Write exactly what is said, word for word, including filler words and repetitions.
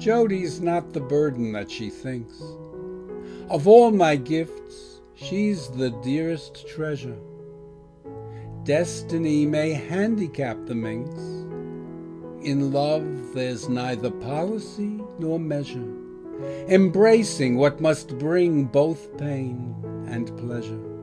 Jody's not the burden that she thinks. Of all my gifts, she's the dearest treasure. Destiny may handicap the minx. In love there's neither policy nor measure, embracing what must bring both pain and pleasure.